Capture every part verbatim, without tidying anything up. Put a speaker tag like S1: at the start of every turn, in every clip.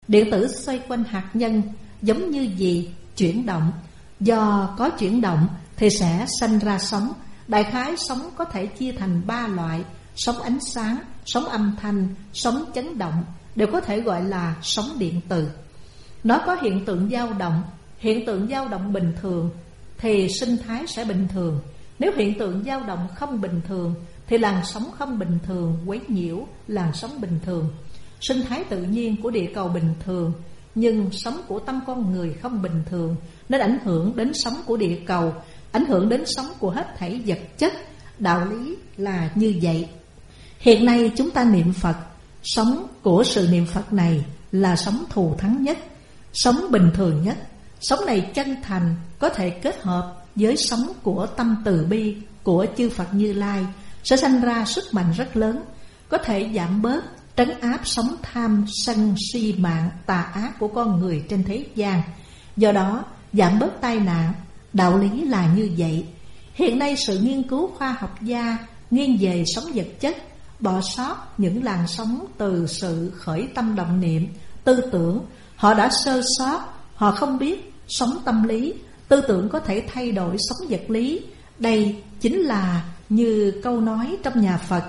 S1: Điện tử xoay quanh hạt nhân giống như gì? Chuyển động. Do có chuyển động thì sẽ sanh ra sóng. Đại khái sóng có thể chia thành ba loại: sóng ánh sáng, sóng âm thanh, sóng chấn động, đều có thể gọi là sóng điện từ. Nó có hiện tượng dao động. Hiện tượng dao động bình thường thì sinh thái sẽ bình thường. Nếu hiện tượng dao động không bình thường thì làn sóng không bình thường quấy nhiễu làn sóng bình thường. Sinh thái tự nhiên của địa cầu bình thường, nhưng sống của tâm con người không bình thường, nên ảnh hưởng đến sống của địa cầu, ảnh hưởng đến sống của hết thảy vật chất. Đạo lý là như vậy. Hiện nay chúng ta niệm Phật, sống của sự niệm Phật này là sống thù thắng nhất, sống bình thường nhất. Sống này chân thành, có thể kết hợp với sống của tâm từ bi của chư Phật Như Lai, sẽ sanh ra sức mạnh rất lớn, có thể giảm bớt, trấn áp sống tham, sân, si mạng, tà ác của con người trên thế gian. Do đó giảm bớt tai nạn. Đạo lý là như vậy. Hiện nay sự nghiên cứu khoa học gia nghiêng về sống vật chất, bỏ sót những làn sóng từ sự khởi tâm động niệm, tư tưởng. Họ đã sơ sót, họ không biết sống tâm lý. Tư tưởng có thể thay đổi sống vật lý. Đây chính là như câu nói trong nhà Phật: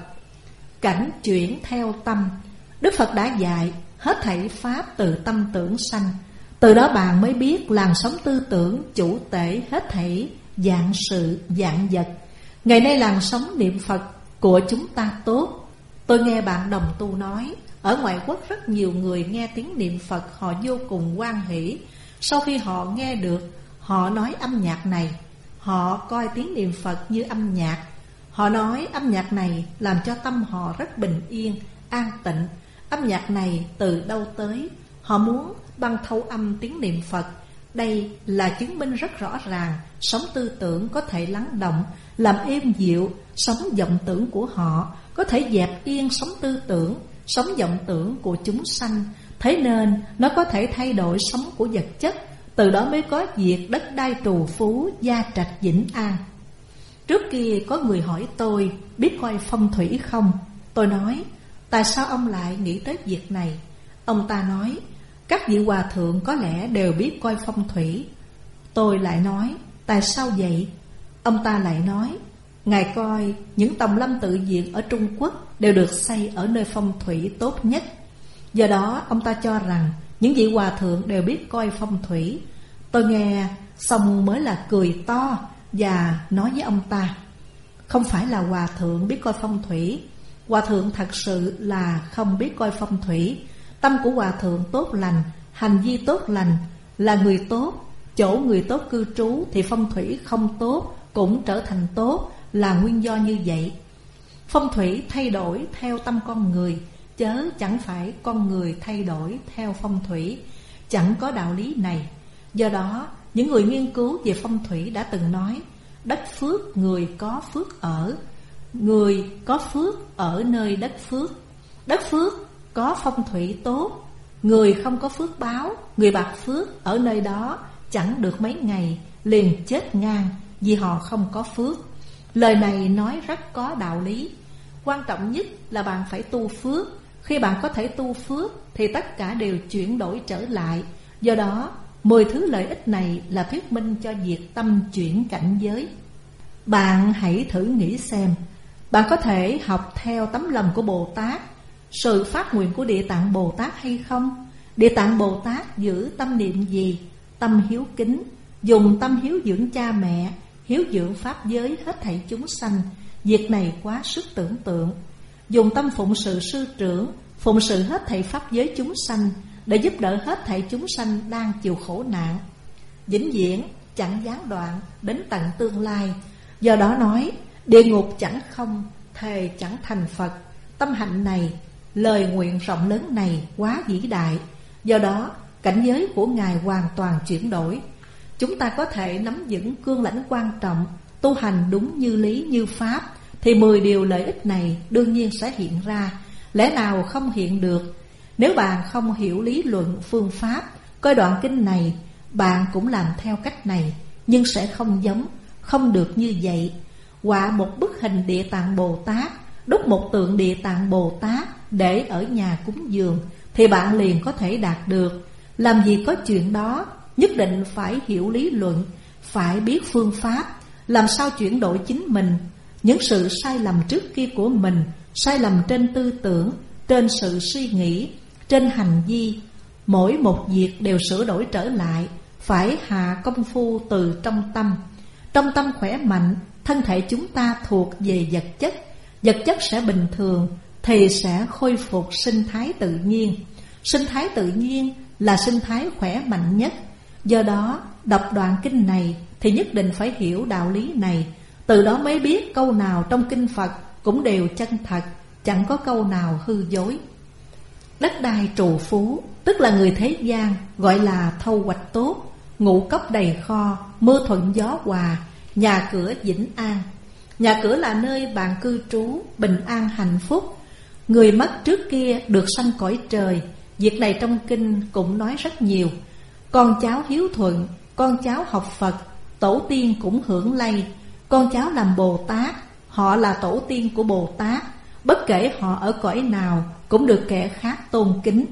S1: cảnh chuyển theo tâm. Đức Phật đã dạy hết thảy pháp từ tâm tưởng sanh. Từ đó bạn mới biết làn sóng tư tưởng chủ tể hết thảy dạng sự dạng vật. Ngày nay làn sóng niệm Phật của chúng ta tốt. Tôi nghe bạn đồng tu nói, ở ngoại quốc rất nhiều người nghe tiếng niệm Phật họ vô cùng hoan hỷ. Sau khi họ nghe được, họ nói âm nhạc này, họ coi tiếng niệm Phật như âm nhạc. Họ nói âm nhạc này làm cho tâm họ rất bình yên, an tịnh. Âm nhạc này từ đâu tới? Họ muốn băng thâu âm tiếng niệm Phật. Đây là chứng minh rất rõ ràng sống tư tưởng có thể lắng động, làm êm dịu sống vọng tưởng của họ, có thể dẹp yên sống tư tưởng, sống vọng tưởng của chúng sanh. Thế nên nó có thể thay đổi sống của vật chất. Từ đó mới có việc đất đai trù phú, gia trạch vĩnh an. Trước kia có người hỏi tôi biết coi phong thủy không? Tôi nói tại sao ông lại nghĩ tới việc này? Ông ta nói các vị hòa thượng có lẽ đều biết coi phong thủy. Tôi lại nói tại sao vậy? Ông ta lại nói ngài coi những tòng lâm tự viện ở Trung Quốc đều được xây ở nơi phong thủy tốt nhất. Do đó ông ta cho rằng những vị hòa thượng đều biết coi phong thủy. Tôi nghe xong mới là cười to và nói với ông ta: không phải là hòa thượng biết coi phong thủy, hòa thượng thật sự là không biết coi phong thủy. Tâm của hòa thượng tốt lành, hành vi tốt lành, là người tốt. Chỗ người tốt cư trú thì phong thủy không tốt cũng trở thành tốt, là nguyên do như vậy. Phong thủy thay đổi theo tâm con người, chớ chẳng phải con người thay đổi theo phong thủy. Chẳng có đạo lý này. Do đó những người nghiên cứu về phong thủy đã từng nói: đất phước người có phước ở, người có phước ở nơi đất phước. Đất phước có phong thủy tốt, người không có phước báo, người bạc phước ở nơi đó chẳng được mấy ngày liền chết ngang vì họ không có phước. Lời này nói rất có đạo lý. Quan trọng nhất là bạn phải tu phước. Khi bạn có thể tu phước thì tất cả đều chuyển đổi trở lại. Do đó mười thứ lợi ích này là thuyết minh cho việc tâm chuyển cảnh giới. Bạn hãy thử nghĩ xem, bạn có thể học theo tấm lòng của Bồ Tát, sự phát nguyện của Địa Tạng Bồ Tát hay không? Địa Tạng Bồ Tát giữ tâm niệm gì? Tâm hiếu kính, dùng tâm hiếu dưỡng cha mẹ, hiếu dưỡng pháp giới hết thảy chúng sanh. Việc này quá sức tưởng tượng. Dùng tâm phụng sự sư trưởng, phụng sự hết thảy pháp giới chúng sanh, để giúp đỡ hết thảy chúng sanh đang chịu khổ nạn, vĩnh viễn chẳng gián đoạn đến tận tương lai. Do đó nói địa ngục chẳng không, thề chẳng thành Phật. Tâm hạnh này, lời nguyện rộng lớn này quá vĩ đại. Do đó cảnh giới của Ngài hoàn toàn chuyển đổi. Chúng ta có thể nắm vững cương lãnh quan trọng, tu hành đúng như lý như pháp, thì mười điều lợi ích này đương nhiên sẽ hiện ra. Lẽ nào không hiện được? Nếu bạn không hiểu lý luận phương pháp, coi đoạn kinh này, bạn cũng làm theo cách này, nhưng sẽ không giống, không được như vậy. Họa một bức hình Địa Tạng Bồ Tát, đúc một tượng Địa Tạng Bồ Tát để ở nhà cúng dường, thì bạn liền có thể đạt được. Làm gì có chuyện đó, nhất định phải hiểu lý luận, phải biết phương pháp, làm sao chuyển đổi chính mình. Những sự sai lầm trước kia của mình, sai lầm trên tư tưởng, trên sự suy nghĩ, trên hành vi, mỗi một việc đều sửa đổi trở lại. Phải hạ công phu từ trong tâm. Trong tâm khỏe mạnh, thân thể chúng ta thuộc về vật chất, vật chất sẽ bình thường thì sẽ khôi phục sinh thái tự nhiên. Sinh thái tự nhiên là sinh thái khỏe mạnh nhất. Do đó đọc đoạn kinh này thì nhất định phải hiểu đạo lý này. Từ đó mới biết câu nào trong kinh Phật cũng đều chân thật, chẳng có câu nào hư dối. Đất đai trù phú, tức là người thế gian, gọi là thâu hoạch tốt, ngũ cốc đầy kho, mưa thuận gió hòa, nhà cửa vĩnh an. Nhà cửa là nơi bạn cư trú, bình an hạnh phúc. Người mất trước kia được sanh cõi trời. Việc này trong kinh cũng nói rất nhiều. Con cháu hiếu thuận, con cháu học Phật, tổ tiên cũng hưởng lây. Con cháu làm Bồ Tát, họ là tổ tiên của Bồ Tát. Bất kể họ ở cõi nào cũng được kẻ khác tôn kính.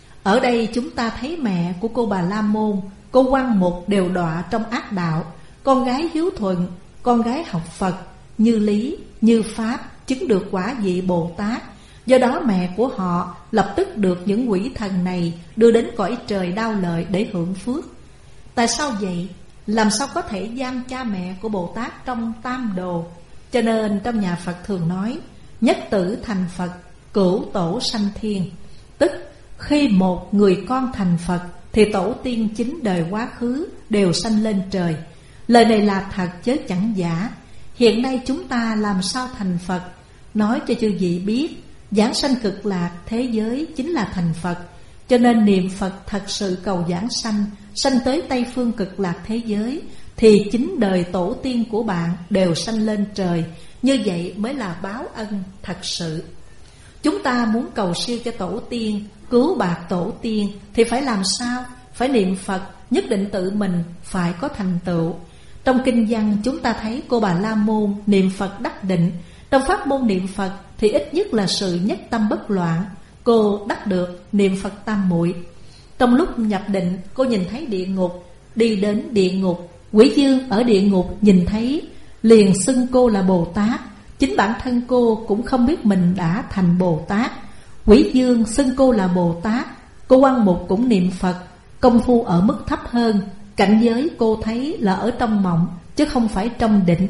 S1: Ở đây chúng ta thấy mẹ của cô Bà La Môn, cô Quan Mục đều đọa trong ác đạo. Con gái hiếu thuận, con gái học Phật, như lý, như pháp, chứng được quả vị Bồ Tát. Do đó mẹ của họ lập tức được những quỷ thần này đưa đến cõi trời đau lợi để hưởng phước. Tại sao vậy? Làm sao có thể giam cha mẹ của Bồ Tát trong tam đồ? Cho nên trong nhà Phật thường nói nhất tử thành Phật, cửu tổ sanh thiên. Tức khi một người con thành Phật thì tổ tiên chín đời quá khứ đều sanh lên trời. Lời này là thật chứ chẳng giả. Hiện nay chúng ta làm sao thành Phật? Nói cho chư vị biết, giảng sanh cực lạc thế giới chính là thành Phật. Cho nên niệm Phật thật sự cầu giảng sanh, sanh tới Tây phương cực lạc thế giới, thì chín đời tổ tiên của bạn đều sanh lên trời. Như vậy mới là báo ân thật sự. Chúng ta muốn cầu siêu cho tổ tiên, cứu bạc tổ tiên thì phải làm sao? Phải niệm Phật, nhất định tự mình phải có thành tựu. Trong kinh văn chúng ta thấy cô Bà La Môn niệm Phật đắc định. Trong pháp môn niệm Phật thì ít nhất là sự nhất tâm bất loạn. Cô đắc được niệm Phật tam muội. Trong lúc nhập định, cô nhìn thấy địa ngục, đi đến địa ngục. Quỷ dương ở địa ngục nhìn thấy, liền xưng cô là Bồ Tát. Chính bản thân cô cũng không biết mình đã thành Bồ Tát. Quỷ dương xưng cô là Bồ Tát. Cô Quan Mục cũng niệm Phật, công phu ở mức thấp hơn. Cảnh giới cô thấy là ở trong mộng, chứ không phải trong định.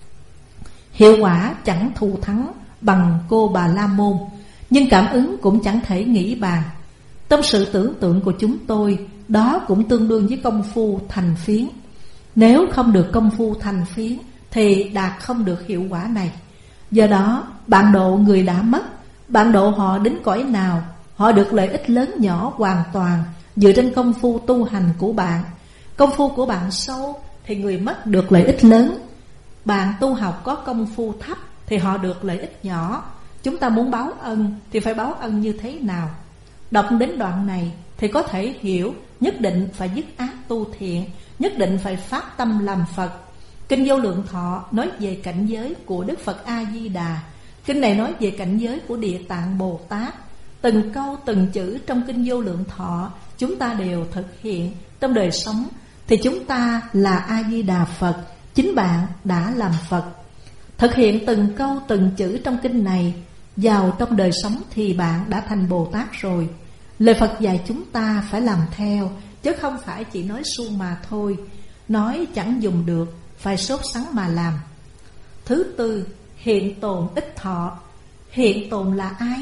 S1: Hiệu quả chẳng thù thắng bằng cô Bà La Môn, nhưng cảm ứng cũng chẳng thể nghĩ bàn. Trong sự tưởng tượng của chúng tôi, đó cũng tương đương với công phu thành phiến. Nếu không được công phu thành phiến thì đạt không được hiệu quả này. Do đó bạn độ người đã mất, bạn độ họ đến cõi nào, họ được lợi ích lớn nhỏ hoàn toàn dựa trên công phu tu hành của bạn. Công phu của bạn sâu thì người mất được lợi ích lớn. Bạn tu học có công phu thấp thì họ được lợi ích nhỏ. Chúng ta muốn báo ân thì phải báo ân như thế nào? Đọc đến đoạn này thì có thể hiểu nhất định phải dứt ác tu thiện, nhất định phải phát tâm làm Phật. Kinh Vô Lượng Thọ nói về cảnh giới của Đức Phật A-di-đà. Kinh này nói về cảnh giới của Địa Tạng Bồ Tát. Từng câu từng chữ trong Kinh Vô Lượng Thọ chúng ta đều thực hiện trong đời sống thì chúng ta là A-di-đà Phật, chính bạn đã làm Phật. Thực hiện từng câu từng chữ trong kinh này vào trong đời sống thì bạn đã thành Bồ Tát rồi. Lời Phật dạy chúng ta phải làm theo, chứ không phải chỉ nói suông mà thôi. Nói chẳng dùng được, phải sốt sắng mà làm. Thứ tư, hiện tồn ích thọ. Hiện tồn là ai?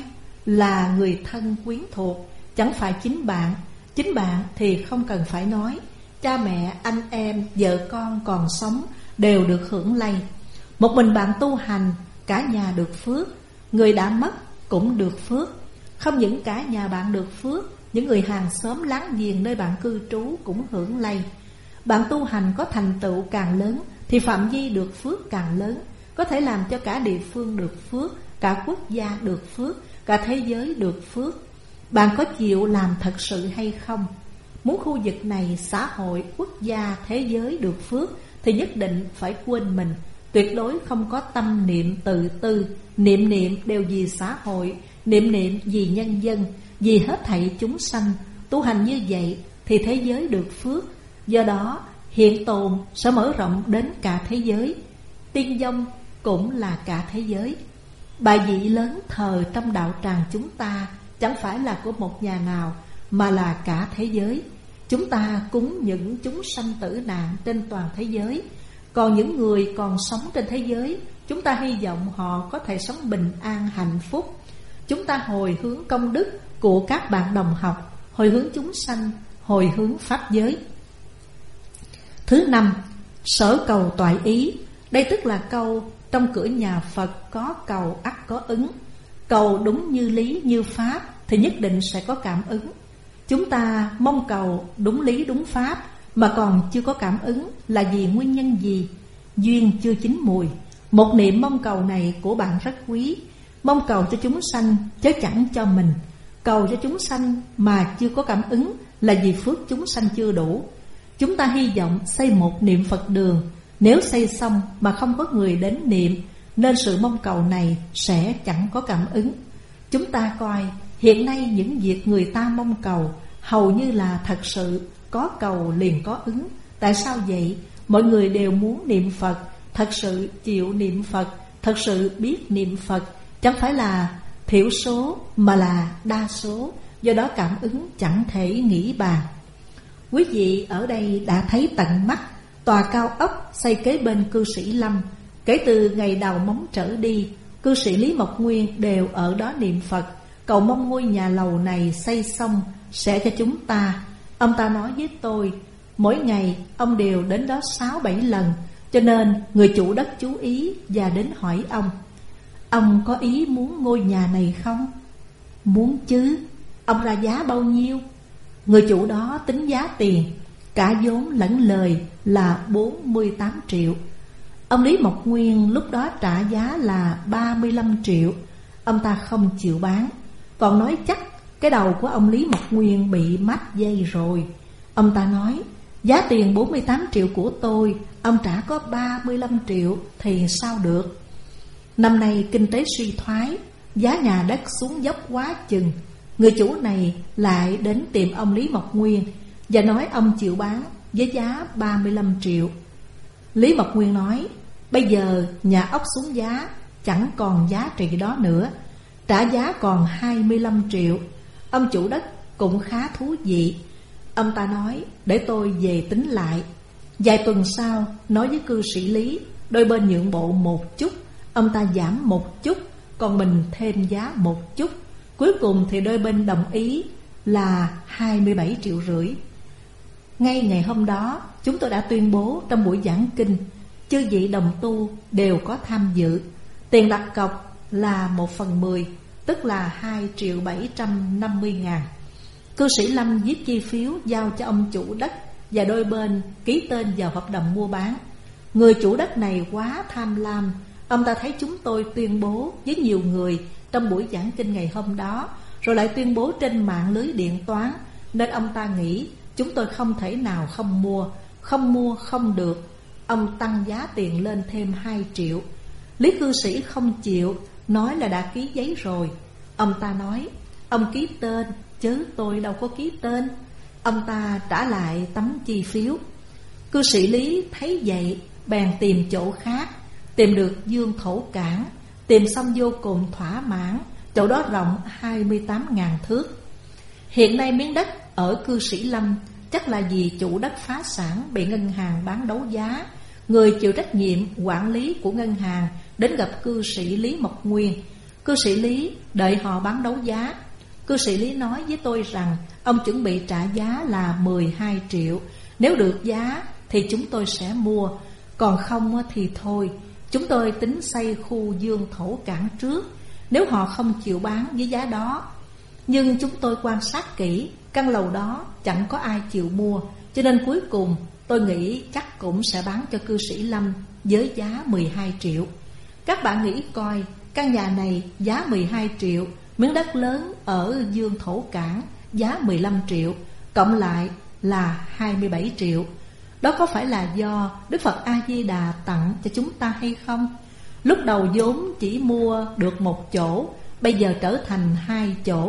S1: Là người thân quyến thuộc, chẳng phải chính bạn. Chính bạn thì không cần phải nói. Cha mẹ, anh em, vợ con còn sống đều được hưởng lây. Một mình bạn tu hành, cả nhà được phước. Người đã mất cũng được phước. Không những cả nhà bạn được phước, những người hàng xóm láng giềng nơi bạn cư trú cũng hưởng lây. Bạn tu hành có thành tựu càng lớn thì phạm vi được phước càng lớn, có thể làm cho cả địa phương được phước, cả quốc gia được phước, cả thế giới được phước. Bạn có chịu làm thật sự hay không? Muốn khu vực này, xã hội, quốc gia, thế giới được phước thì nhất định phải quên mình. Tuyệt đối không có tâm niệm tự tư. Niệm niệm đều vì xã hội, niệm niệm vì nhân dân, Vì hết thảy chúng sanh tu hành như vậy thì thế giới được phước. Do đó hiện tồn sẽ mở rộng đến cả thế giới. Tiên vong cũng là cả thế giới. Bài vị lớn thờ trong đạo tràng chúng ta chẳng phải là của một nhà nào, mà là cả thế giới. Chúng ta cúng những chúng sanh tử nạn trên toàn thế giới. Còn những người còn sống trên thế giới, chúng ta hy vọng họ có thể sống bình an hạnh phúc. Chúng ta hồi hướng công đức của các bạn đồng học, hồi hướng chúng sanh, hồi hướng pháp giới. Thứ năm, sở cầu toại ý. Đây tức là câu trong cửa nhà Phật có cầu ắt có ứng. Cầu đúng như lý như pháp thì nhất định sẽ có cảm ứng. Chúng ta mong cầu đúng lý đúng pháp mà còn chưa có cảm ứng là vì nguyên nhân gì? Duyên chưa chín mùi. Một niệm mong cầu này của bạn rất quý. Mong cầu cho chúng sanh chứ chẳng cho mình. Cầu cho chúng sanh mà chưa có cảm ứng là vì phước chúng sanh chưa đủ. Chúng ta hy vọng xây một niệm Phật đường. Nếu xây xong mà không có người đến niệm, nên sự mong cầu này sẽ chẳng có cảm ứng. Chúng ta coi hiện nay những việc người ta mong cầu hầu như là thật sự có cầu liền có ứng. Tại sao vậy? Mọi người đều muốn niệm Phật, thật sự chịu niệm Phật, thật sự biết niệm Phật. Chẳng phải là thiểu số mà là đa số. Do đó cảm ứng chẳng thể nghĩ bàn. Quý vị ở đây đã thấy tận mắt tòa cao ốc xây kế bên cư sĩ Lâm. Kể từ ngày đào móng trở đi, cư sĩ Lý Mộc Nguyên đều ở đó niệm Phật, cầu mong ngôi nhà lầu này xây xong sẽ cho chúng ta. Ông ta nói với tôi, mỗi ngày ông đều đến đó sáu bảy lần. Cho nên người chủ đất chú ý và đến hỏi ông, ông có ý muốn ngôi nhà này không? Muốn chứ. Ông ra giá bao nhiêu? Người chủ đó tính giá tiền cả vốn lẫn lời là bốn mươi tám triệu. Ông Lý Mộc Nguyên lúc đó trả giá là ba mươi lăm triệu. Ông ta không chịu bán, còn nói chắc cái đầu của ông Lý Mộc Nguyên bị mắc dây rồi. Ông ta nói, giá tiền bốn mươi tám triệu của tôi, ông trả có ba mươi lăm triệu thì sao được? Năm nay kinh tế suy thoái, giá nhà đất xuống dốc quá chừng. Người chủ này lại đến tìm ông Lý Mộc Nguyên và nói ông chịu bán với giá ba mươi lăm triệu. Lý Mộc Nguyên nói, bây giờ nhà ốc xuống giá, chẳng còn giá trị đó nữa, trả giá còn hai mươi lăm triệu. Ông chủ đất cũng khá thú vị. Ông ta nói, để tôi về tính lại. Vài tuần sau nói với cư sĩ Lý, đôi bên nhượng bộ một chút. Ông ta giảm một chút, còn mình thêm giá một chút. Cuối cùng thì đôi bên đồng ý là hai mươi bảy triệu rưỡi. Ngay ngày hôm đó, chúng tôi đã tuyên bố trong buổi giảng kinh, chư vị đồng tu đều có tham dự. Tiền đặt cọc là một phần mười, tức là hai triệu bảy trăm năm mươi ngàn. Cư sĩ Lâm viết chi phiếu giao cho ông chủ đất và đôi bên ký tên vào hợp đồng mua bán. Người chủ đất này quá tham lam. Ông ta thấy chúng tôi tuyên bố với nhiều người trong buổi giảng kinh ngày hôm đó, rồi lại tuyên bố trên mạng lưới điện toán, nên ông ta nghĩ chúng tôi không thể nào không mua. Không mua không được. Ông tăng giá tiền lên thêm hai triệu. Lý cư sĩ không chịu, nói là đã ký giấy rồi. Ông ta nói, ông ký tên chứ tôi đâu có ký tên. Ông ta trả lại tấm chi phiếu. Cư sĩ Lý thấy vậy bèn tìm chỗ khác. Tìm được Dương Thổ Cảng. Tìm xong vô cùng thỏa mãn. Chỗ đó rộng hai mươi tám ngàn thước. Hiện nay miếng đất ở cư sĩ Lâm chắc là vì chủ đất phá sản, bị ngân hàng bán đấu giá. Người chịu trách nhiệm quản lý của ngân hàng đến gặp cư sĩ Lý Mộc Nguyên. Cư sĩ Lý đợi họ bán đấu giá. Cư sĩ Lý nói với tôi rằng ông chuẩn bị trả giá là mười hai triệu. Nếu được giá thì chúng tôi sẽ mua, còn không thì thôi. Chúng tôi tính xây khu Dương Thổ Cảng trước, nếu họ không chịu bán với giá đó. Nhưng chúng tôi quan sát kỹ, căn lầu đó chẳng có ai chịu mua, cho nên cuối cùng tôi nghĩ chắc cũng sẽ bán cho cư sĩ Lâm với giá mười hai triệu. Các bạn nghĩ coi, căn nhà này giá mười hai triệu, miếng đất lớn ở Dương Thổ Cảng giá mười lăm triệu, cộng lại là hai mươi bảy triệu. Đó có phải là do Đức Phật A-di-đà tặng cho chúng ta hay không? Lúc đầu vốn chỉ mua được một chỗ, bây giờ trở thành hai chỗ.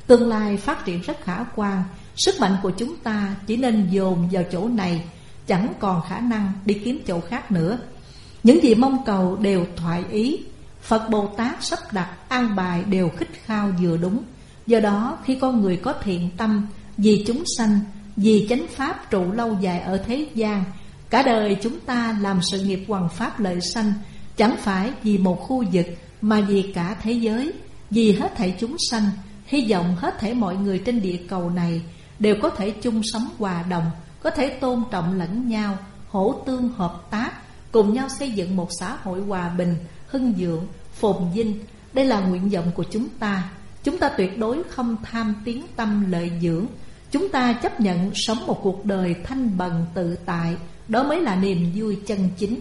S1: Tương lai phát triển rất khả quan. Sức mạnh của chúng ta chỉ nên dồn vào chỗ này, chẳng còn khả năng đi kiếm chỗ khác nữa. Những gì mong cầu đều thoại ý. Phật Bồ Tát sắp đặt an bài đều khích khao vừa đúng. Do đó khi con người có thiện tâm vì chúng sanh, vì chánh pháp trụ lâu dài ở thế gian, cả đời chúng ta làm sự nghiệp hoằng pháp lợi sanh, chẳng phải vì một khu vực mà vì cả thế giới, vì hết thảy chúng sanh. Hy vọng hết thảy mọi người trên địa cầu này đều có thể chung sống hòa đồng, có thể tôn trọng lẫn nhau, hỗ tương hợp tác, cùng nhau xây dựng một xã hội hòa bình, hưng vượng, phồn vinh. Đây là nguyện vọng của chúng ta. Chúng ta tuyệt đối không tham tiếng tâm lợi dưỡng. Chúng ta chấp nhận sống một cuộc đời thanh bần tự tại. Đó mới là niềm vui chân chính.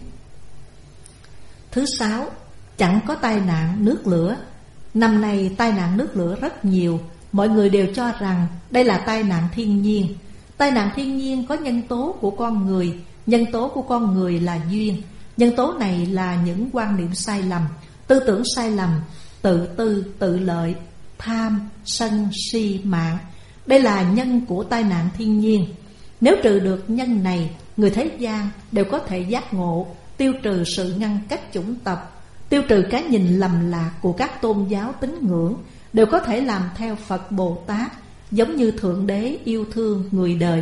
S1: Thứ sáu, chẳng có tai nạn nước lửa. Năm nay tai nạn nước lửa rất nhiều. Mọi người đều cho rằng đây là tai nạn thiên nhiên. Tai nạn thiên nhiên có nhân tố của con người. Nhân tố của con người là duyên. Nhân tố này là những quan niệm sai lầm, tư tưởng sai lầm, tự tư, tự lợi, tham, sân, si, mạng. Đây là nhân của tai nạn thiên nhiên. Nếu trừ được nhân này, người thế gian đều có thể giác ngộ, tiêu trừ sự ngăn cách chủng tộc, tiêu trừ cái nhìn lầm lạc của các tôn giáo tín ngưỡng, đều có thể làm theo Phật Bồ Tát, giống như Thượng Đế yêu thương người đời,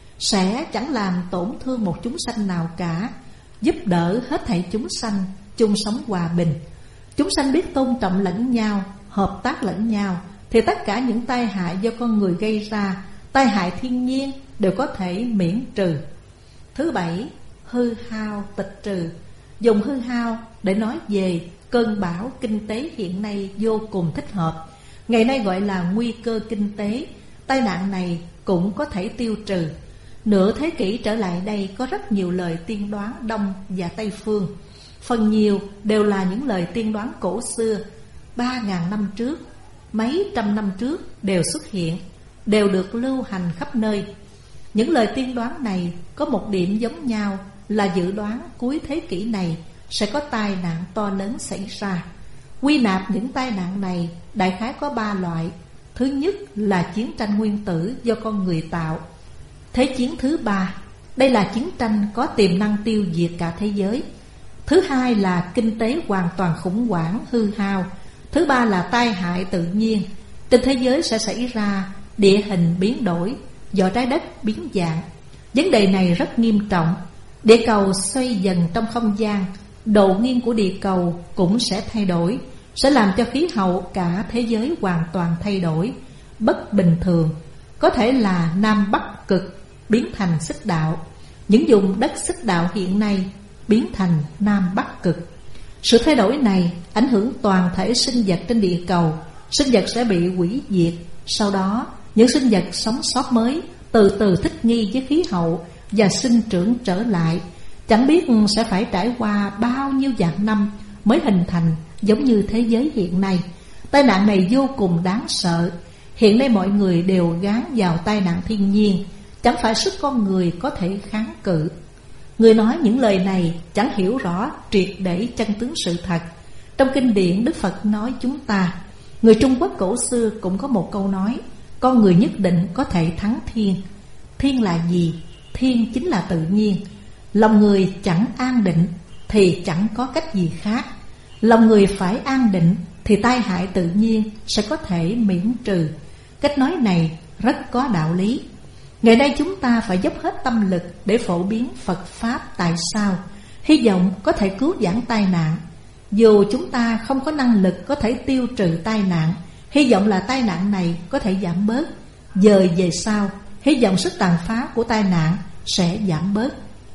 S1: sẽ chẳng làm tổn thương một chúng sanh nào cả, giúp đỡ hết thảy chúng sanh chung sống hòa bình. Chúng sanh biết tôn trọng lẫn nhau, hợp tác lẫn nhau, thì tất cả những tai hại do con người gây ra, tai hại thiên nhiên đều có thể miễn trừ. Thứ bảy, hư hao tịch trừ. Dùng hư hao để nói về cơn bão kinh tế hiện nay vô cùng thích hợp. Ngày nay gọi là nguy cơ kinh tế. Tai nạn này cũng có thể tiêu trừ. Nửa thế kỷ trở lại đây có rất nhiều lời tiên đoán Đông và Tây phương. Phần nhiều đều là những lời tiên đoán cổ xưa, ba ngàn năm trước, mấy trăm năm trước đều xuất hiện, đều được lưu hành khắp nơi. Những lời tiên đoán này có một điểm giống nhau là dự đoán cuối thế kỷ này sẽ có tai nạn to lớn xảy ra. Quy nạp những tai nạn này đại khái có ba loại. Thứ nhất là chiến tranh nguyên tử do con người tạo. Thế chiến thứ ba, đây là chiến tranh có tiềm năng tiêu diệt cả thế giới. Thứ hai là kinh tế hoàn toàn khủng hoảng, hư hao. Thứ ba là tai hại tự nhiên. Trên thế giới sẽ xảy ra địa hình biến đổi, vỏ trái đất biến dạng. Vấn đề này rất nghiêm trọng. Địa cầu xoay dần trong không gian, độ nghiêng của địa cầu cũng sẽ thay đổi, sẽ làm cho khí hậu cả thế giới hoàn toàn thay đổi, bất bình thường. Có thể là Nam Bắc cực biến thành xích đạo. Những vùng đất xích đạo hiện nay biến thành Nam Bắc cực. Sự thay đổi này ảnh hưởng toàn thể sinh vật trên địa cầu. Sinh vật sẽ bị hủy diệt. Sau đó những sinh vật sống sót mới từ từ thích nghi với khí hậu và sinh trưởng trở lại. Chẳng biết sẽ phải trải qua bao nhiêu vạn năm mới hình thành giống như thế giới hiện nay. Tai nạn này vô cùng đáng sợ. Hiện nay mọi người đều gán vào tai nạn thiên nhiên, chẳng phải sức con người có thể kháng cự. Người nói những lời này chẳng hiểu rõ triệt để chân tướng sự thật. Trong kinh điển Đức Phật nói chúng ta, người Trung Quốc cổ xưa cũng có một câu nói: con người nhất định có thể thắng thiên. Thiên là gì? Thiên chính là tự nhiên. Lòng người chẳng an định thì chẳng có cách gì khác. Lòng người phải an định thì tai hại tự nhiên sẽ có thể miễn trừ. Cách nói này rất có đạo lý. Ngày nay chúng ta phải dốc hết tâm lực để phổ biến Phật Pháp. Tại sao? Hy vọng có thể cứu vãn tai nạn. Dù chúng ta không có năng lực có thể tiêu trừ tai nạn, hy vọng là tai nạn này có thể giảm bớt. Dời về sau, hy vọng sức tàn phá của tai nạn sẽ giảm bớt.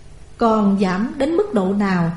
S1: Còn giảm đến mức độ nào,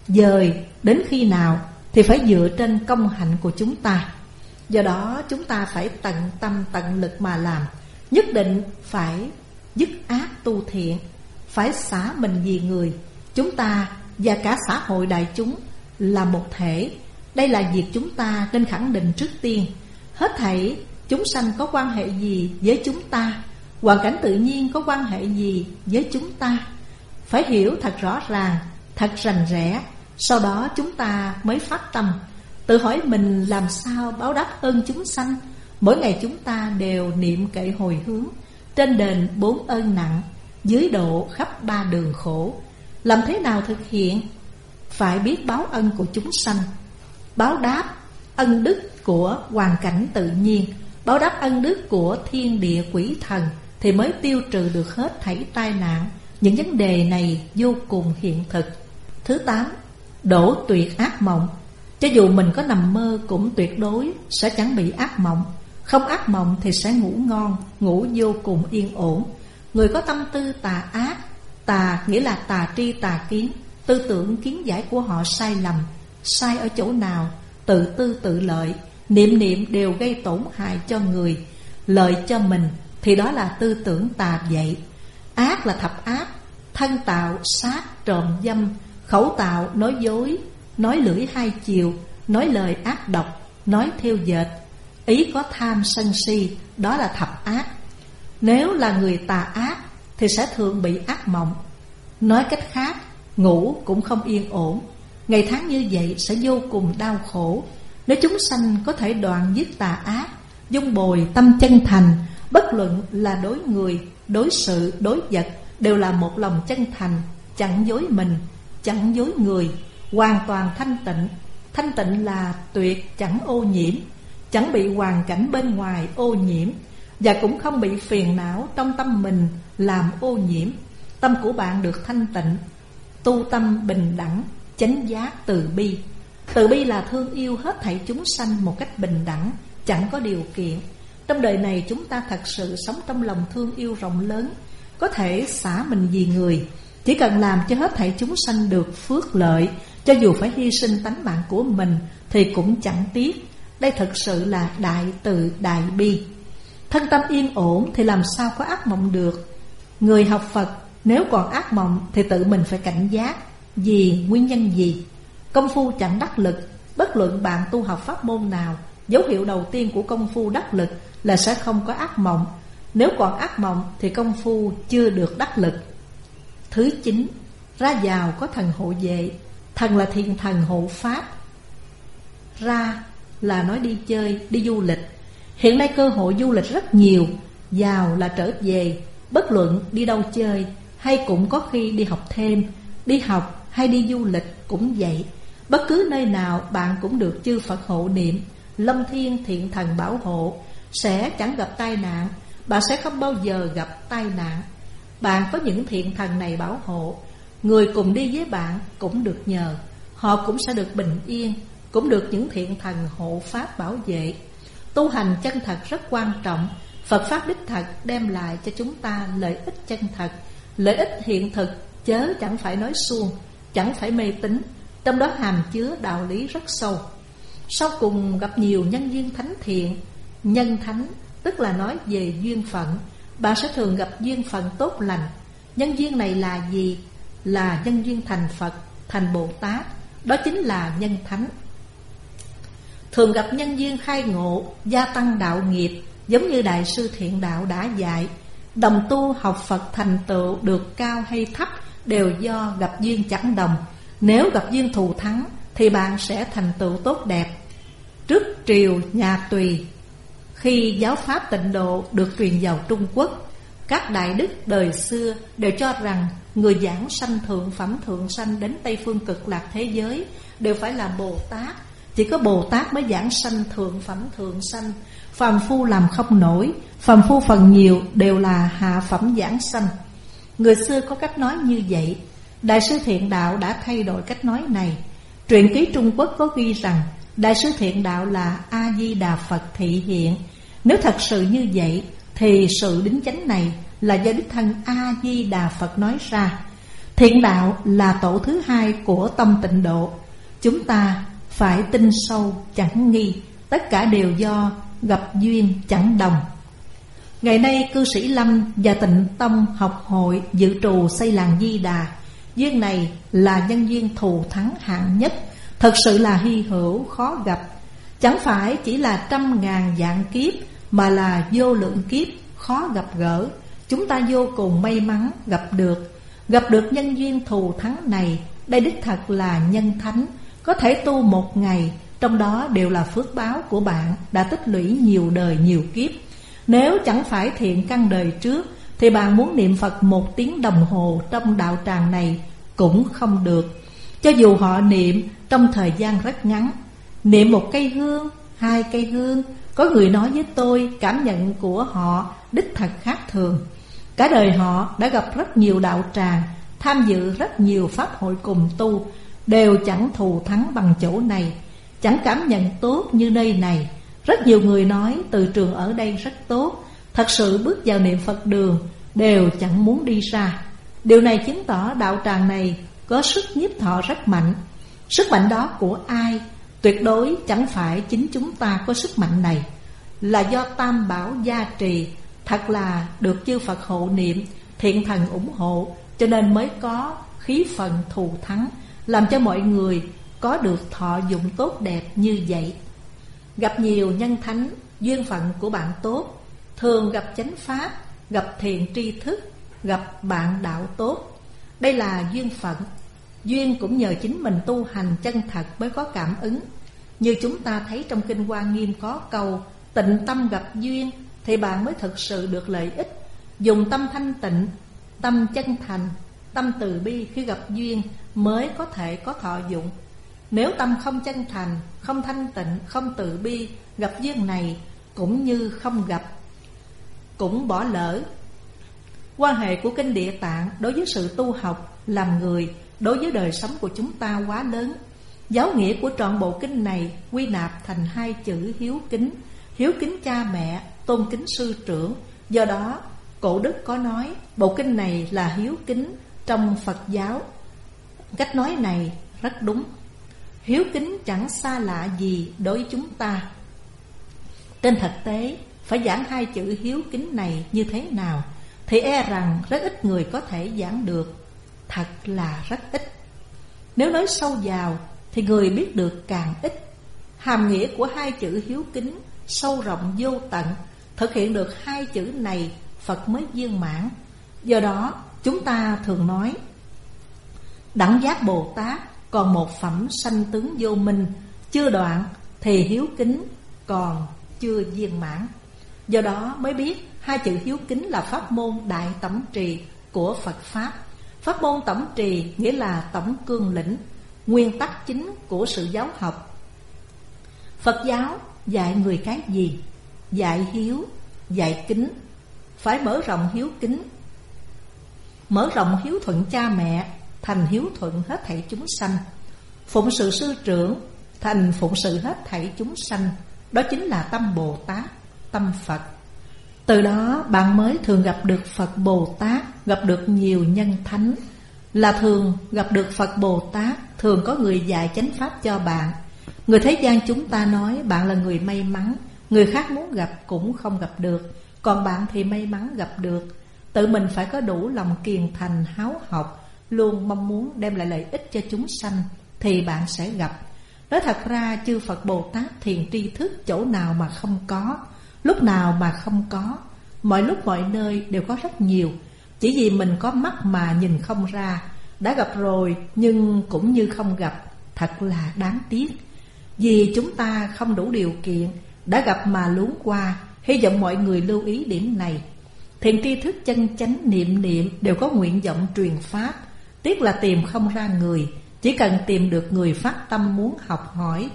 S1: dời đến khi nào thì phải dựa trên công hạnh của chúng ta. Do đó chúng ta phải tận tâm tận lực mà làm. Nhất định phải dứt ác tu thiện, phải xả mình vì người. Chúng ta và cả xã hội đại chúng là một thể. Đây là việc chúng ta nên khẳng định trước tiên. Hết thảy chúng sanh có quan hệ gì với chúng ta, hoàn cảnh tự nhiên có quan hệ gì với chúng ta, phải hiểu thật rõ ràng, thật rành rẽ. Sau đó chúng ta mới phát tâm, tự hỏi mình làm sao báo đáp ơn chúng sanh, Mỗi ngày chúng ta đều niệm kệ hồi hướng, trên đền bốn ơn nặng, dưới độ khắp ba đường khổ. Làm thế nào thực hiện? Phải biết báo ân của chúng sanh, báo đáp ân đức của hoàn cảnh tự nhiên, báo đáp ân đức của thiên địa quỷ thần, thì mới tiêu trừ được hết thảy tai nạn. Những vấn đề này vô cùng hiện thực. Thứ tám, đổ tuyệt ác mộng. Cho dù mình có nằm mơ cũng tuyệt đối sẽ chẳng bị ác mộng. Không ác mộng thì sẽ ngủ ngon, ngủ vô cùng yên ổn. Người có tâm tư tà ác, tà nghĩa là tà tri tà kiến, tư tưởng kiến giải của họ sai lầm. Sai ở chỗ nào? Tự tư tự lợi, niệm niệm đều gây tổn hại cho người, lợi cho mình, thì đó là tư tưởng tà dạy. Ác là thập ác: thân tạo, sát, trộm dâm; khẩu tạo, nói dối, nói lưỡi hai chiều, nói lời ác độc, nói thêu dệt; ý có tham sân si, đó là thập ác. Nếu là người tà ác thì sẽ thường bị ác mộng. Nói cách khác, ngủ cũng không yên ổn. Ngày tháng như vậy sẽ vô cùng đau khổ. Nếu chúng sanh có thể đoạn dứt tà ác, dung bồi tâm chân thành, bất luận là đối người, đối sự, đối vật, đều là một lòng chân thành, chẳng dối mình, chẳng dối người, hoàn toàn thanh tịnh. Thanh tịnh là tuyệt chẳng ô nhiễm, chẳng bị hoàn cảnh bên ngoài ô nhiễm, và cũng không bị phiền não trong tâm mình làm ô nhiễm. Tâm của bạn được thanh tịnh, tu tâm bình đẳng, chánh giác từ bi. Từ bi là thương yêu hết thảy chúng sanh một cách bình đẳng, chẳng có điều kiện. Trong đời này chúng ta thật sự sống trong lòng thương yêu rộng lớn, có thể xả mình vì người. Chỉ cần làm cho hết thảy chúng sanh được phước lợi, cho dù phải hy sinh tánh mạng của mình thì cũng chẳng tiếc. Đây thực sự là đại từ đại bi. Thân tâm yên ổn thì làm sao có ác mộng được. Người học Phật nếu còn ác mộng thì tự mình phải cảnh giác. Vì nguyên nhân gì? Công phu chẳng đắc lực. Bất luận bạn tu học pháp môn nào, dấu hiệu đầu tiên của công phu đắc lực là sẽ không có ác mộng. Nếu còn ác mộng thì công phu chưa được đắc lực. Thứ chín, ra vào có thần hộ vệ. Thần là thiện thần hộ pháp. Ra là nói đi chơi, đi du lịch. Hiện nay cơ hội du lịch rất nhiều. Vào là trở về. Bất luận đi đâu chơi, hay cũng có khi đi học thêm, đi học hay đi du lịch cũng vậy. Bất cứ nơi nào bạn cũng được chư Phật hộ niệm, lâm thiên thiện thần bảo hộ, sẽ chẳng gặp tai nạn. Bạn sẽ không bao giờ gặp tai nạn. Bạn có những thiện thần này bảo hộ, người cùng đi với bạn cũng được nhờ, họ cũng sẽ được bình yên, cũng được những thiện thần hộ pháp bảo vệ. Tu hành chân thật rất quan trọng. Phật Pháp đích thật đem lại cho chúng ta lợi ích chân thật, lợi ích hiện thực, chớ chẳng phải nói suông, chẳng phải mê tín. Trong đó hàm chứa đạo lý rất sâu. Sau cùng gặp nhiều nhân duyên thánh thiện. Nhân thánh tức là nói về duyên phận. Bạn sẽ thường gặp duyên phận tốt lành. Nhân duyên này là gì? Là nhân duyên thành Phật, thành Bồ Tát. Đó chính là nhân thánh. Thường gặp nhân duyên khai ngộ, gia tăng đạo nghiệp, giống như Đại sư Thiện Đạo đã dạy. Đồng tu học Phật thành tựu được cao hay thấp đều do gặp duyên chẳng đồng. Nếu gặp duyên thù thắng thì bạn sẽ thành tựu tốt đẹp. Trước triều nhà Tùy, khi giáo pháp Tịnh Độ được truyền vào Trung Quốc, các đại đức đời xưa đều cho rằng người giảng sanh thượng phẩm thượng sanh đến Tây phương cực lạc thế giới đều phải là Bồ Tát. Chỉ có Bồ Tát mới giảng sanh thượng phẩm thượng sanh. Phàm phu làm không nổi. Phàm phu phần nhiều đều là hạ phẩm giảng sanh. Người xưa có cách nói như vậy. Đại sư Thiện Đạo đã thay đổi cách nói này. Truyện ký Trung Quốc có ghi rằng Đại sư Thiện Đạo là A-di-đà Phật thị hiện. Nếu thật sự như vậy thì sự đính chánh này là do đích thân A-di-đà Phật nói ra. Thiện Đạo là tổ thứ hai của tông Tịnh Độ. Chúng ta phải tin sâu chẳng nghi. Tất cả đều do gặp duyên chẳng đồng. Ngày nay cư sĩ Lâm và Tịnh Tông học hội dự trù xây làng Di Đà. Duyên này là nhân duyên thù thắng hạng nhất, thật sự là hy hữu khó gặp. Chẳng phải chỉ là trăm ngàn vạn kiếp, mà là vô lượng kiếp khó gặp gỡ. Chúng ta vô cùng may mắn gặp được. Gặp được nhân duyên thù thắng này, đây đích thật là nhân thánh. Có thể tu một ngày trong đó đều là phước báo của bạn đã tích lũy nhiều đời nhiều kiếp. Nếu chẳng phải thiện căn đời trước thì bạn muốn niệm Phật một tiếng đồng hồ trong đạo tràng này cũng không được. Cho dù họ niệm trong thời gian rất ngắn, niệm một cây hương, hai cây hương, có người nói với tôi cảm nhận của họ đích thật khác thường. Cả đời họ đã gặp rất nhiều đạo tràng, tham dự rất nhiều pháp hội cùng tu, đều chẳng thù thắng bằng chỗ này, chẳng cảm nhận tốt như nơi này. Rất nhiều người nói từ trường ở đây rất tốt, thật sự bước vào niệm Phật đường đều chẳng muốn đi ra. Điều này chứng tỏ đạo tràng này có sức nhiếp thọ rất mạnh. Sức mạnh đó của ai? Tuyệt đối chẳng phải chính chúng ta có sức mạnh này, là do Tam Bảo gia trì, thật là được chư Phật hộ niệm, thiện thần ủng hộ, cho nên mới có khí phần thù thắng, làm cho mọi người có được thọ dụng tốt đẹp như vậy. Gặp nhiều nhân thánh, duyên phận của bạn tốt, thường gặp chánh pháp, gặp thiện tri thức, gặp bạn đạo tốt. Đây là duyên phận. Duyên cũng nhờ chính mình tu hành chân thật mới có cảm ứng. Như chúng ta thấy trong Kinh Hoa Nghiêm có câu tịnh tâm gặp duyên, thì bạn mới thực sự được lợi ích. Dùng tâm thanh tịnh, tâm chân thành, tâm từ bi khi gặp duyên mới có thể có thọ dụng. Nếu tâm không chân thành, không thanh tịnh, không từ bi, gặp duyên này cũng như không gặp, cũng bỏ lỡ. Quan hệ của Kinh Địa Tạng đối với sự tu học làm người, đối với đời sống của chúng ta quá lớn. Giáo nghĩa của trọn bộ kinh này quy nạp thành hai chữ hiếu kính. Hiếu kính cha mẹ, tôn kính sư trưởng. Do đó Cổ Đức có nói bộ kinh này là hiếu kính trong Phật giáo. Cách nói này rất đúng. Hiếu kính chẳng xa lạ gì đối với chúng ta. Trên thực tế, phải giảng hai chữ hiếu kính này như thế nào thì e rằng rất ít người có thể giảng được. Thật là rất ít. Nếu nói sâu vào thì người biết được càng ít. Hàm nghĩa của hai chữ hiếu kính sâu rộng vô tận. Thực hiện được hai chữ này, Phật mới viên mãn. Do đó chúng ta thường nói Đẳng Giác Bồ Tát còn một phẩm sanh tướng vô minh chưa đoạn, thì hiếu kính còn chưa viên mãn. Do đó mới biết hai chữ hiếu kính là pháp môn đại tổng trì của Phật Pháp. Pháp môn tổng trì nghĩa là tổng cương lĩnh, nguyên tắc chính của sự giáo học. Phật giáo dạy người cái gì? Dạy hiếu, dạy kính. Phải mở rộng hiếu kính, mở rộng hiếu thuận cha mẹ, thành hiếu thuận hết thảy chúng sanh. Phụng sự sư trưởng, thành phụng sự hết thảy chúng sanh. Đó chính là tâm Bồ Tát, tâm Phật. Từ đó bạn mới thường gặp được Phật Bồ Tát, gặp được nhiều nhân thánh. Là thường gặp được Phật Bồ Tát, thường có người dạy chánh pháp cho bạn. Người thế gian chúng ta nói bạn là người may mắn, người khác muốn gặp cũng không gặp được, còn bạn thì may mắn gặp được. Tự mình phải có đủ lòng kiền thành háo học, luôn mong muốn đem lại lợi ích cho chúng sanh, thì bạn sẽ gặp. Nói thật ra chư Phật Bồ Tát thiền tri thức chỗ nào mà không có, lúc nào mà không có. Mọi lúc mọi nơi đều có rất nhiều, chỉ vì mình có mắt mà nhìn không ra. Đã gặp rồi nhưng cũng như không gặp, thật là đáng tiếc. Vì chúng ta không đủ điều kiện, đã gặp mà luống qua. Hy vọng mọi người lưu ý điểm này. Thiền tri thức chân chánh niệm niệm đều có nguyện vọng truyền pháp. Tiếc là tìm không ra người. Chỉ cần tìm được người phát tâm muốn học hỏi,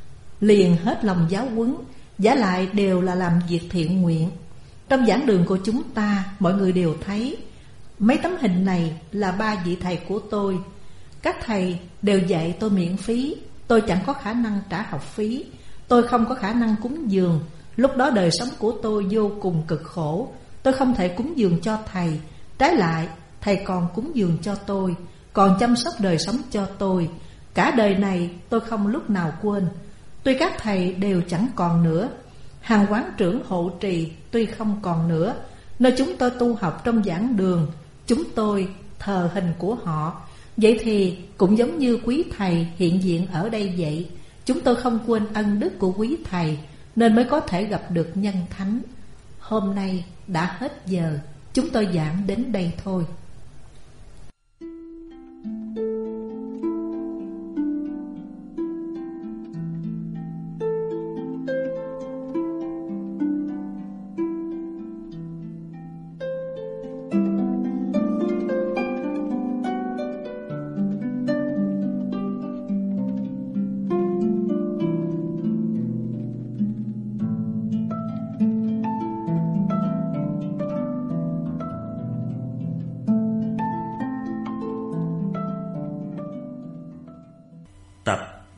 S1: liền hết lòng giáo huấn. Giả lại đều là làm việc thiện nguyện. Trong giảng đường của chúng ta, mọi người đều thấy mấy tấm hình này là ba vị thầy của tôi. Các thầy đều dạy tôi miễn phí. Tôi chẳng có khả năng trả học phí. Tôi không có khả năng cúng dường. Lúc đó đời sống của tôi vô cùng cực khổ. Tôi không thể cúng dường cho thầy. Trái lại, thầy còn cúng dường cho tôi, còn chăm sóc đời sống cho tôi. Cả đời này tôi không lúc nào quên. Tuy các thầy đều chẳng còn nữa, hàng quán trưởng hộ trì tuy không còn nữa, nơi chúng tôi tu học trong giảng đường, chúng tôi thờ hình của họ. Vậy thì cũng giống như quý thầy hiện diện ở đây vậy. Chúng tôi không quên ân đức của quý thầy, nên mới có thể gặp được nhân thánh. Hôm nay đã hết giờ, chúng tôi giảng đến đây thôi.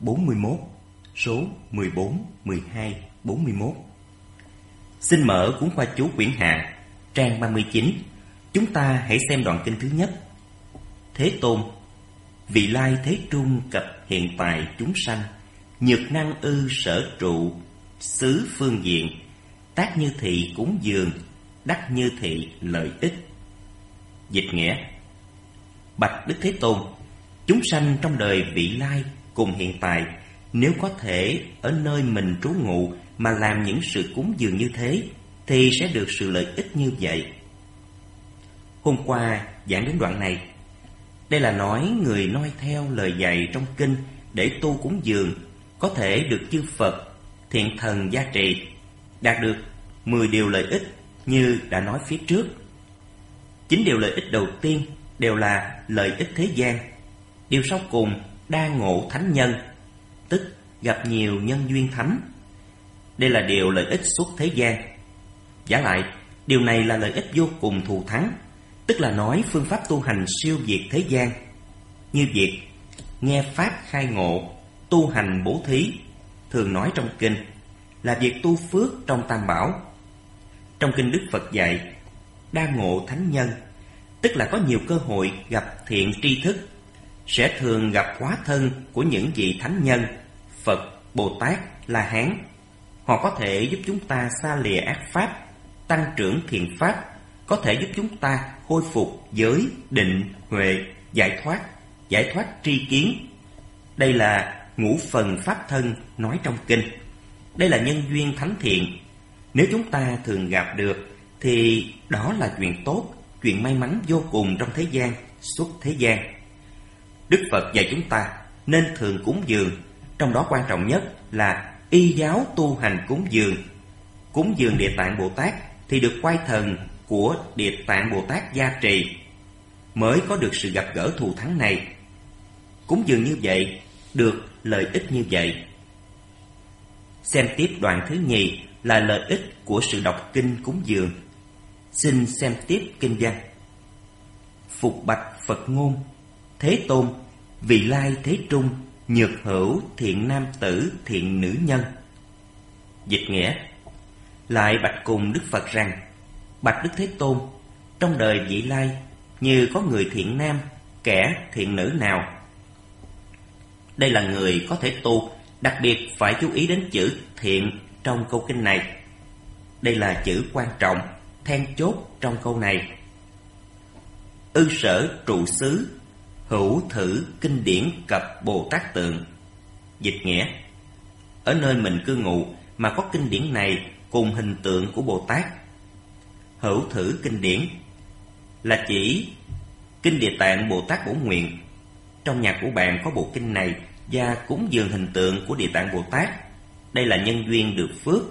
S2: bốn mươi mốt, số mười bốn, mười hai, bốn mươi mốt. Xin mở cuốn khoa chú quyển Hạ, trang ba mươi chín. Chúng ta hãy xem đoạn kinh thứ nhất. Thế Tôn, vị lai thế trung cập hiện tại chúng sanh, nhược năng ư sở trụ, xứ phương diện, tác như thị cúng dường, đắc như thị lợi ích. Dịch nghĩa: Bạch Đức Thế Tôn, chúng sanh trong đời vị lai cùng hiện tại, nếu có thể ở nơi mình trú ngụ mà làm những sự cúng dường như thế, thì sẽ được sự lợi ích như vậy. Hôm qua giảng đến đoạn này. Đây là nói người noi theo lời dạy trong kinh để tu cúng dường có thể được chư Phật, thiện thần gia trì, đạt được mười điều lợi ích như đã nói phía trước. Chín điều lợi ích đầu tiên đều là lợi ích thế gian. Điều sau cùng đa ngộ thánh nhân, tức gặp nhiều nhân duyên thánh. Đây là điều lợi ích xuất thế gian. Giả lại, điều này là lợi ích vô cùng thù thắng, tức là nói phương pháp tu hành siêu việt thế gian, như việc nghe pháp khai ngộ, tu hành bố thí, thường nói trong kinh, là việc tu phước trong Tam Bảo. Trong kinh Đức Phật dạy đa ngộ thánh nhân, tức là có nhiều cơ hội gặp thiện tri thức, sẽ thường gặp hóa thân của những vị thánh nhân, Phật, Bồ Tát, La Hán. Họ có thể giúp chúng ta xa lìa ác pháp, tăng trưởng thiện pháp, có thể giúp chúng ta khôi phục giới, định, huệ, giải thoát, giải thoát tri kiến. Đây là ngũ phần pháp thân nói trong kinh. Đây là nhân duyên thánh thiện. Nếu chúng ta thường gặp được thì đó là chuyện tốt, chuyện may mắn vô cùng trong thế gian, xuất thế gian. Đức Phật dạy chúng ta nên thường cúng dường, trong đó quan trọng nhất là y giáo tu hành cúng dường. Cúng dường Địa Tạng Bồ Tát thì được quay thần của Địa Tạng Bồ Tát gia trì, mới có được sự gặp gỡ thù thắng này. Cúng dường như vậy, được lợi ích như vậy. Xem tiếp đoạn thứ nhì là lợi ích của sự đọc kinh cúng dường. Xin xem tiếp kinh văn. Phục bạch Phật ngôn, Thế Tôn, vị lai thế trung, nhược hữu thiện nam tử thiện nữ nhân. Dịch nghĩa: Lại bạch cùng Đức Phật rằng, bạch Đức Thế Tôn, trong đời vị lai như có người thiện nam, kẻ thiện nữ nào? Đây là người có thể tu, đặc biệt phải chú ý đến chữ thiện trong câu kinh này. Đây là chữ quan trọng, then chốt trong câu này. Ư sở trụ xứ, hữu thử kinh điển cập Bồ Tát tượng. Dịch nghĩa: Ở nơi mình cư ngụ mà có kinh điển này cùng hình tượng của Bồ Tát. Hữu thử kinh điển là chỉ kinh Địa Tạng Bồ Tát Bổ Nguyện. Trong nhà của bạn có bộ kinh này và cúng dường hình tượng của Địa Tạng Bồ Tát. Đây là nhân duyên được phước.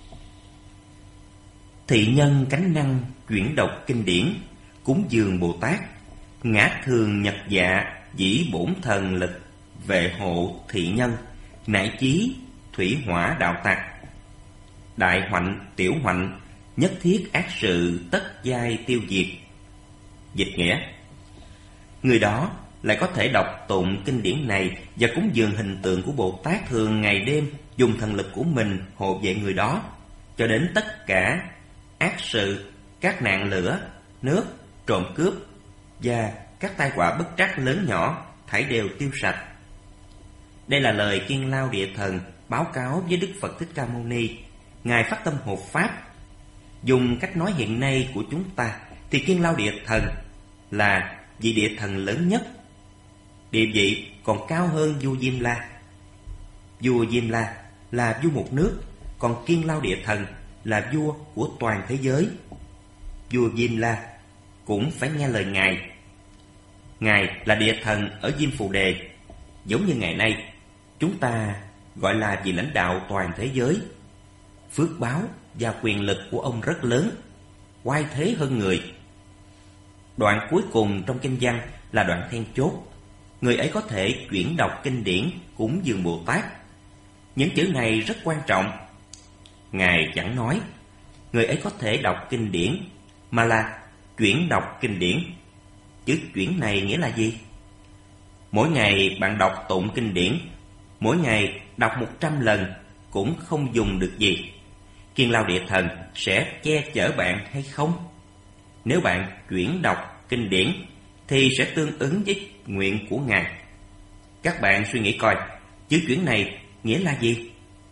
S2: Thị nhân cánh năng chuyển đọc kinh điển, cúng dường Bồ Tát, ngã thường nhật dạ dĩ bổn thần lực, vệ hộ thị nhân, nại chí thủy hỏa đạo tặc, đại hoạnh tiểu hoạnh, nhất thiết ác sự tất giai tiêu diệt. Dịch nghĩa: Người đó lại có thể đọc tụng kinh điển này và cúng dường hình tượng của Bồ Tát thường ngày đêm, dùng thần lực của mình hộ vệ người đó, cho đến tất cả ác sự, các nạn lửa, nước, trộm cướp và các tai họa bất trắc lớn nhỏ thảy đều tiêu sạch. Đây là lời Kiên Lao Địa Thần báo cáo với Đức Phật Thích Ca Mâu Ni. Ngài phát tâm hộ pháp. Dùng cách nói hiện nay của chúng ta thì Kiên Lao Địa Thần là vị địa thần lớn nhất, địa vị còn cao hơn vua Diêm La. Vua Diêm La là vua một nước, còn Kiên Lao Địa Thần là vua của toàn thế giới. Vua Diêm La cũng phải nghe lời Ngài. Ngài là địa thần ở Diêm Phù Đề, giống như ngày nay chúng ta gọi là vị lãnh đạo toàn thế giới. Phước báo và quyền lực của ông rất lớn, oai thế hơn người. Đoạn cuối cùng trong kinh văn là đoạn then chốt. Người ấy có thể chuyển đọc kinh điển cúng dường Bồ Tát. Những chữ này rất quan trọng. Ngài chẳng nói người ấy có thể đọc kinh điển, mà là chuyển đọc kinh điển. Chữ chuyển này nghĩa là gì? Mỗi ngày bạn đọc tụng kinh điển, mỗi ngày đọc một trăm lần cũng không dùng được gì. Kiên Lao Địa Thần sẽ che chở bạn hay không? Nếu bạn chuyển đọc kinh điển thì sẽ tương ứng với nguyện của Ngài. Các bạn suy nghĩ coi, chữ chuyển này nghĩa là gì?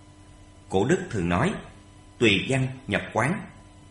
S2: Cổ đức thường nói, tùy văn nhập quán,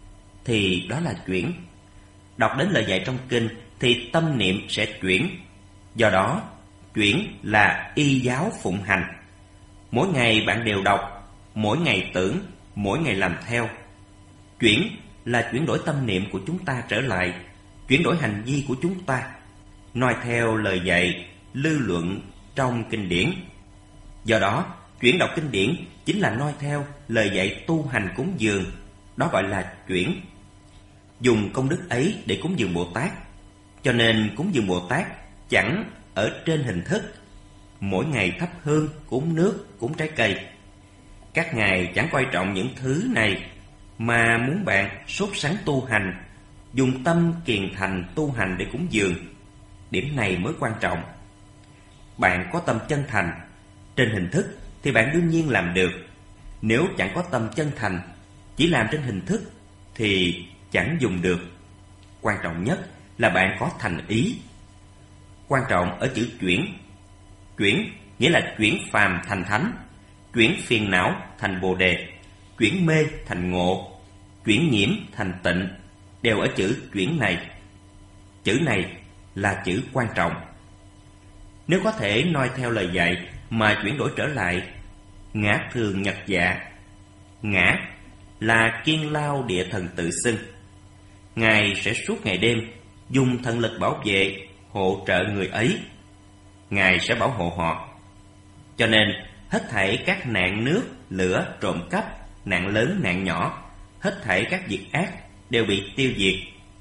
S2: thì đó là chuyển. Đọc đến lời dạy trong kinh thì tâm niệm sẽ chuyển. Do đó, chuyển là y giáo phụng hành. Mỗi ngày bạn đều đọc, mỗi ngày tưởng, mỗi ngày làm theo. Chuyển là chuyển đổi tâm niệm của chúng ta trở lại, chuyển đổi hành vi của chúng ta, noi theo lời dạy, lưu luận trong kinh điển. Do đó, chuyển đọc kinh điển chính là noi theo lời dạy tu hành cúng dường, đó gọi là chuyển. Dùng công đức ấy để cúng dường Bồ Tát, cho nên cúng dường Bồ Tát chẳng ở trên hình thức, mỗi ngày thắp hương, cúng nước, cúng trái cây. Các ngài chẳng coi trọng những thứ này, mà muốn bạn sốt sắng tu hành, dùng tâm kiền thành tu hành để cúng dường. Điểm này mới quan trọng. Bạn có tâm chân thành, trên hình thức thì bạn đương nhiên làm được. Nếu chẳng có tâm chân thành, chỉ làm trên hình thức thì chẳng dùng được. Quan trọng nhất là bạn có thành ý. Quan trọng ở chữ chuyển. Chuyển nghĩa là chuyển phàm thành thánh, chuyển phiền não thành bồ đề, chuyển mê thành ngộ, chuyển nhiễm thành tịnh, đều ở chữ chuyển này. Chữ này là chữ quan trọng. Nếu có thể noi theo lời dạy mà chuyển đổi trở lại, ngã thường nhật dạ. Ngã là Kiên Lao Địa Thần tự xưng. Ngài sẽ suốt ngày đêm dùng thần lực bảo vệ, hộ trợ người ấy. Ngài sẽ bảo hộ họ. Cho nên hết thảy các nạn nước, lửa, trộm cắp, nạn lớn, nạn nhỏ, hết thảy các việc ác đều bị tiêu diệt.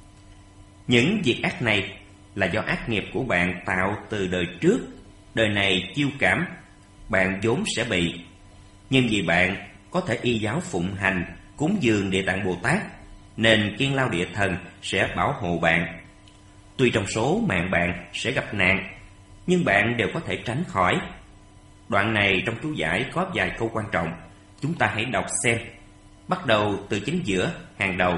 S2: Những việc ác này là do ác nghiệp của bạn tạo từ đời trước, đời này chiêu cảm, bạn vốn sẽ bị. Nhưng vì bạn có thể y giáo phụng hành, cúng dường Địa Tạng Bồ Tát, nên Kiên Lao Địa Thần sẽ bảo hộ bạn. Tuy trong số mạng bạn sẽ gặp nạn, nhưng bạn đều có thể tránh khỏi. Đoạn này trong chú giải có vài câu quan trọng, chúng ta hãy đọc xem. Bắt đầu từ chính giữa, hàng đầu.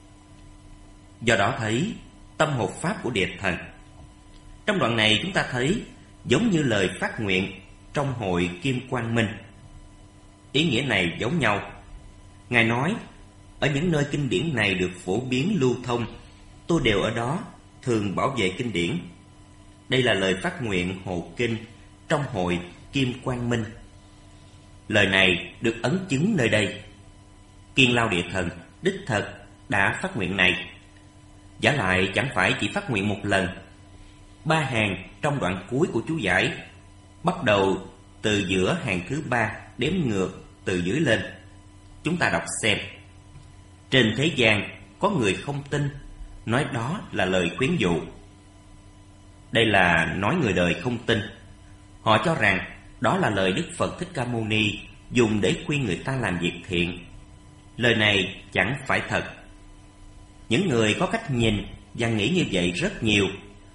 S2: Do đó thấy tâm hộ pháp của Địa Thần. Trong đoạn này chúng ta thấy giống như lời phát nguyện trong hội Kim Quang Minh. Ý nghĩa này giống nhau. Ngài nói, ở những nơi kinh điển này được phổ biến lưu thông, tôi đều ở đó, thường bảo vệ kinh điển. Đây là lời phát nguyện hộ kinh trong hội Kim Quang Minh. Lời này được ấn chứng nơi đây. Kiên Lao Địa Thần đích thật đã phát nguyện này. Giả lại chẳng phải chỉ phát nguyện một lần. Ba hàng trong đoạn cuối của chú giải, bắt đầu từ giữa hàng thứ ba, đếm ngược từ dưới lên. Chúng ta đọc xem. Trên thế gian có người không tin, nói đó là lời khuyến dụ. Đây là nói người đời không tin. Họ cho rằng đó là lời Đức Phật Thích Ca Mâu Ni dùng để khuyên người ta làm việc thiện. Lời này chẳng phải thật. Những người có cách nhìn và nghĩ như vậy rất nhiều.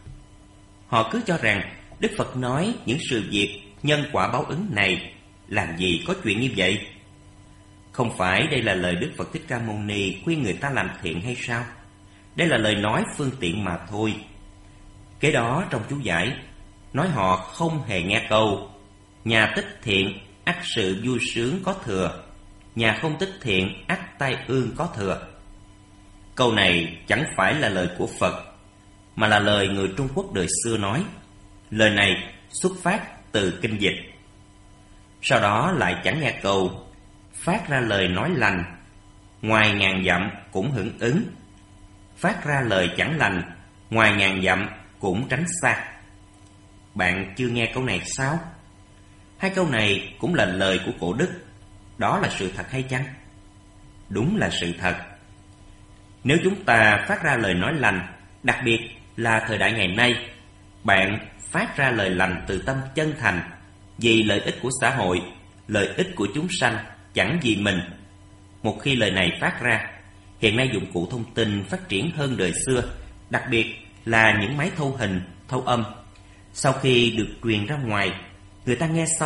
S2: Họ cứ cho rằng Đức Phật nói những sự việc nhân quả báo ứng này, làm gì có chuyện như vậy. Không phải đây là lời Đức Phật Thích Ca Mâu Ni khuyên người ta làm thiện hay sao? Đây là lời nói phương tiện mà thôi. Kế đó trong chú giải nói họ không hề nghe câu nhà tích thiện ắt sự vui sướng có thừa, nhà không tích thiện ắt tai ương có thừa. Câu này chẳng phải là lời của Phật, mà là lời người Trung Quốc đời xưa nói. Lời này xuất phát từ kinh dịch. Sau đó lại chẳng nghe câu phát ra lời nói lành, ngoài ngàn dặm cũng hưởng ứng. Phát ra lời chẳng lành, ngoài ngàn dặm cũng tránh xa. Bạn chưa nghe câu này sao? Hai câu này cũng là lời của cổ đức. Đó là sự thật hay chăng? Đúng là sự thật. Nếu chúng ta phát ra lời nói lành, đặc biệt là thời đại ngày nay, bạn phát ra lời lành từ tâm chân thành, vì lợi ích của xã hội, lợi ích của chúng sanh, chẳng vì mình. Một khi lời này phát ra, hiện nay dụng cụ thông tin phát triển hơn đời xưa, đặc biệt là những máy thâu hình, thâu âm. Sau khi được truyền ra ngoài, người ta nghe xong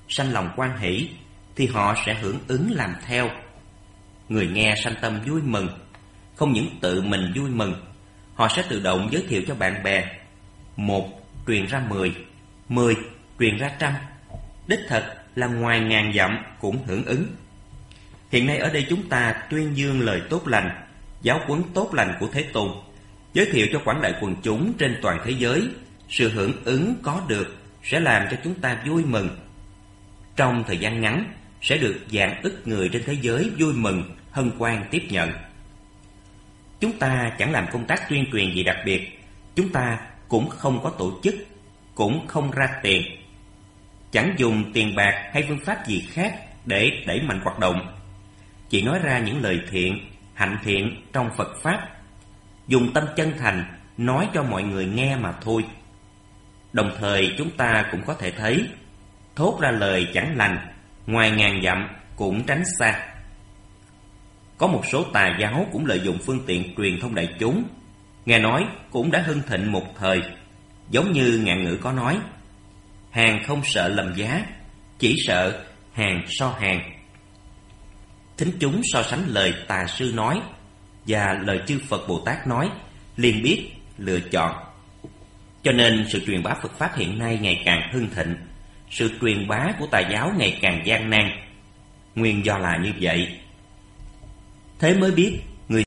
S2: sanh lòng hoan hỷ, thì họ sẽ hưởng ứng làm theo. Người nghe sanh tâm vui mừng, không những tự mình vui mừng, họ sẽ tự động giới thiệu cho bạn bè. Một truyền ra mười, mười truyền ra trăm, đích thật là ngoài ngàn dặm cũng hưởng ứng. Hiện nay ở đây chúng ta tuyên dương lời tốt lành, giáo huấn tốt lành của Thế Tôn, giới thiệu cho quảng đại quần chúng trên toàn thế giới. Sự hưởng ứng có được sẽ làm cho chúng ta vui mừng. Trong thời gian ngắn sẽ được vạn ức người trên thế giới vui mừng, hân hoan tiếp nhận. Chúng ta chẳng làm công tác tuyên truyền gì đặc biệt, chúng ta cũng không có tổ chức, cũng không ra tiền, chẳng dùng tiền bạc hay phương pháp gì khác để đẩy mạnh hoạt động, chỉ nói ra những lời thiện, hạnh thiện trong Phật Pháp, dùng tâm chân thành nói cho mọi người nghe mà thôi. Đồng thời chúng ta cũng có thể thấy, thốt ra lời chẳng lành, ngoài ngàn dặm cũng tránh xa. Có một số tà giáo cũng lợi dụng phương tiện truyền thông đại chúng, nghe nói cũng đã hưng thịnh một thời. Giống như ngạn ngữ có nói, hàng không sợ lầm giá, chỉ sợ hàng so hàng. Thính chúng so sánh lời tà sư nói và lời chư Phật Bồ Tát nói, liền biết lựa chọn. Cho nên sự truyền bá Phật Pháp hiện nay ngày càng hưng thịnh, sự truyền bá của tà giáo ngày càng gian nan. Nguyên do là như vậy. Thế mới biết